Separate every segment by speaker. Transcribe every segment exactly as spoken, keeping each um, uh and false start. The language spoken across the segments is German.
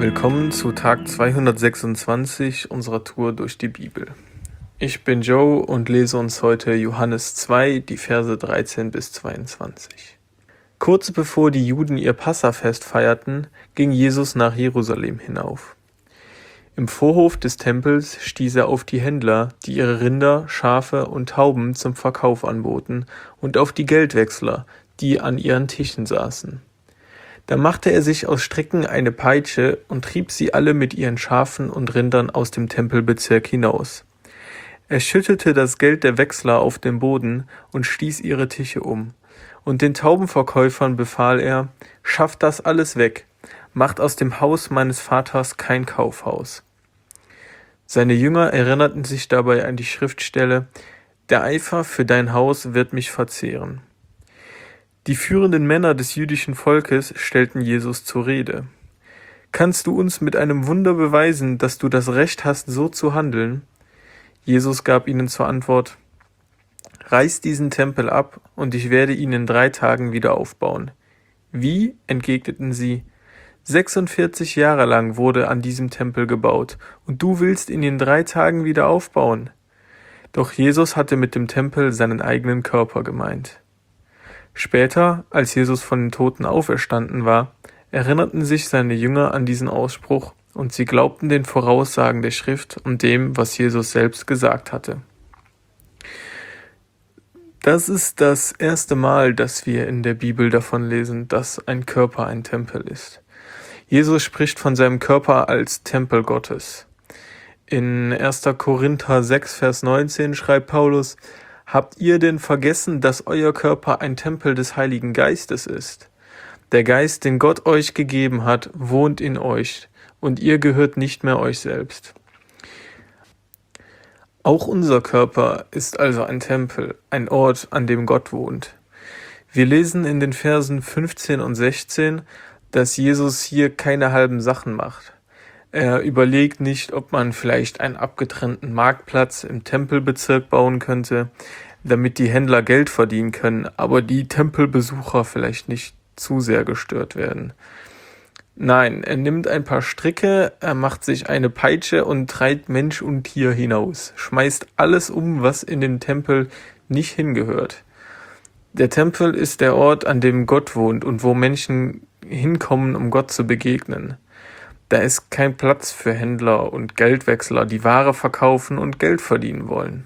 Speaker 1: Willkommen zu Tag zweihundertsechsundzwanzig unserer Tour durch die Bibel. Ich bin Joe und lese uns heute Johannes zwei, die Verse dreizehn bis zweiundzwanzig. Kurz bevor die Juden ihr Passafest feierten, ging Jesus nach Jerusalem hinauf. Im Vorhof des Tempels stieß er auf die Händler, die ihre Rinder, Schafe und Tauben zum Verkauf anboten, und auf die Geldwechsler, die an ihren Tischen saßen. Da machte er sich aus Stricken eine Peitsche und trieb sie alle mit ihren Schafen und Rindern aus dem Tempelbezirk hinaus. Er schüttete das Geld der Wechsler auf den Boden und stieß ihre Tische um. Und den Taubenverkäufern befahl er: Schafft das alles weg, macht aus dem Haus meines Vaters kein Kaufhaus. Seine Jünger erinnerten sich dabei an die Schriftstelle: Der Eifer für dein Haus wird mich verzehren. Die führenden Männer des jüdischen Volkes stellten Jesus zur Rede. Kannst du uns mit einem Wunder beweisen, dass du das Recht hast, so zu handeln? Jesus gab ihnen zur Antwort: Reißt diesen Tempel ab, und ich werde ihn in drei Tagen wieder aufbauen. Wie? Entgegneten sie. sechsundvierzig Jahre lang wurde an diesem Tempel gebaut, und du willst ihn in drei Tagen wieder aufbauen? Doch Jesus hatte mit dem Tempel seinen eigenen Körper gemeint. Später, als Jesus von den Toten auferstanden war, erinnerten sich seine Jünger an diesen Ausspruch, und sie glaubten den Voraussagen der Schrift und dem, was Jesus selbst gesagt hatte. Das ist das erste Mal, dass wir in der Bibel davon lesen, dass ein Körper ein Tempel ist. Jesus spricht von seinem Körper als Tempel Gottes. In erster Korinther sechs, Vers neunzehn schreibt Paulus: Habt ihr denn vergessen, dass euer Körper ein Tempel des Heiligen Geistes ist? Der Geist, den Gott euch gegeben hat, wohnt in euch, und ihr gehört nicht mehr euch selbst. Auch unser Körper ist also ein Tempel, ein Ort, an dem Gott wohnt. Wir lesen in den Versen fünfzehn und sechzehn, dass Jesus hier keine halben Sachen macht. Er überlegt nicht, ob man vielleicht einen abgetrennten Marktplatz im Tempelbezirk bauen könnte, damit die Händler Geld verdienen können, aber die Tempelbesucher vielleicht nicht zu sehr gestört werden. Nein, er nimmt ein paar Stricke, er macht sich eine Peitsche und treibt Mensch und Tier hinaus, schmeißt alles um, was in den Tempel nicht hingehört. Der Tempel ist der Ort, an dem Gott wohnt und wo Menschen hinkommen, um Gott zu begegnen. Da ist kein Platz für Händler und Geldwechsler, die Ware verkaufen und Geld verdienen wollen.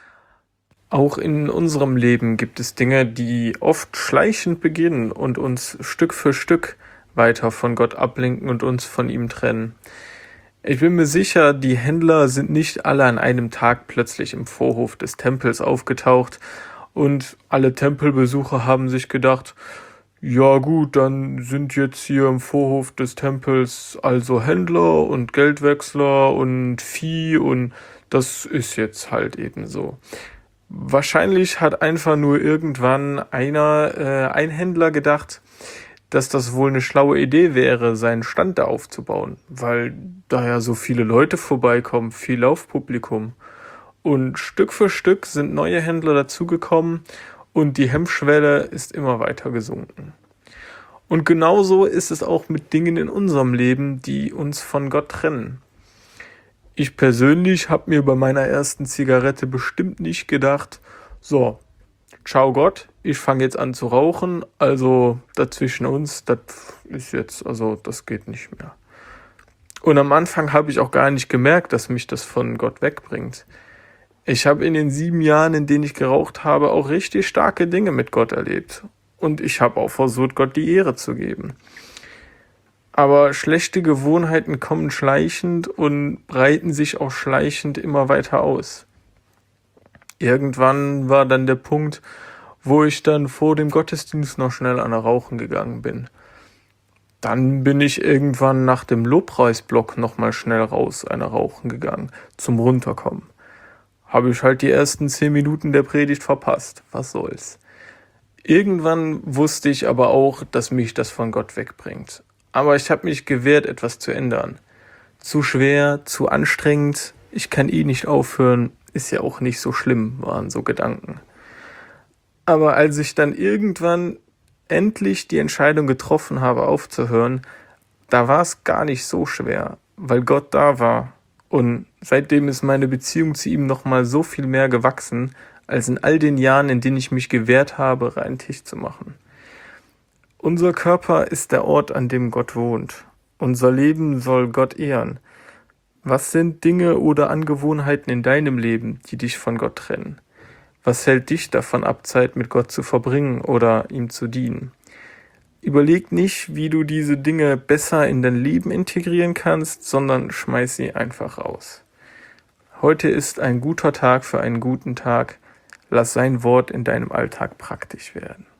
Speaker 1: Auch in unserem Leben gibt es Dinge, die oft schleichend beginnen und uns Stück für Stück weiter von Gott ablenken und uns von ihm trennen. Ich bin mir sicher, die Händler sind nicht alle an einem Tag plötzlich im Vorhof des Tempels aufgetaucht und alle Tempelbesucher haben sich gedacht: Ja gut, dann sind jetzt hier im Vorhof des Tempels also Händler und Geldwechsler und Vieh und das ist jetzt halt eben so. Wahrscheinlich hat einfach nur irgendwann einer, äh, ein Händler gedacht, dass das wohl eine schlaue Idee wäre, seinen Stand da aufzubauen, weil da ja so viele Leute vorbeikommen, viel Laufpublikum. Und Stück für Stück sind neue Händler dazugekommen und die Hemmschwelle ist immer weiter gesunken. Und genauso ist es auch mit Dingen in unserem Leben, die uns von Gott trennen. Ich persönlich habe mir bei meiner ersten Zigarette bestimmt nicht gedacht: So, ciao Gott, ich fange jetzt an zu rauchen, also dazwischen uns, das ist jetzt, also das geht nicht mehr. Und am Anfang habe ich auch gar nicht gemerkt, dass mich das von Gott wegbringt. Ich habe in den sieben Jahren, in denen ich geraucht habe, auch richtig starke Dinge mit Gott erlebt. Und ich habe auch versucht, Gott die Ehre zu geben. Aber schlechte Gewohnheiten kommen schleichend und breiten sich auch schleichend immer weiter aus. Irgendwann war dann der Punkt, wo ich dann vor dem Gottesdienst noch schnell an der Rauchen gegangen bin. Dann bin ich irgendwann nach dem Lobpreisblock nochmal schnell raus, einer Rauchen gegangen, zum Runterkommen. Habe ich halt die ersten zehn Minuten der Predigt verpasst. Was soll's. Irgendwann wusste ich aber auch, dass mich das von Gott wegbringt. Aber ich habe mich gewehrt, etwas zu ändern. Zu schwer, zu anstrengend, ich kann eh nicht aufhören, ist ja auch nicht so schlimm, waren so Gedanken. Aber als ich dann irgendwann endlich die Entscheidung getroffen habe, aufzuhören, da war es gar nicht so schwer, weil Gott da war. Und seitdem ist meine Beziehung zu ihm nochmal so viel mehr gewachsen, als in all den Jahren, in denen ich mich gewehrt habe, reinen Tisch zu machen. Unser Körper ist der Ort, an dem Gott wohnt. Unser Leben soll Gott ehren. Was sind Dinge oder Angewohnheiten in deinem Leben, die dich von Gott trennen? Was hält dich davon ab, Zeit mit Gott zu verbringen oder ihm zu dienen? Überleg nicht, wie du diese Dinge besser in dein Leben integrieren kannst, sondern schmeiß sie einfach raus. Heute ist ein guter Tag für einen guten Tag. Lass sein Wort in deinem Alltag praktisch werden.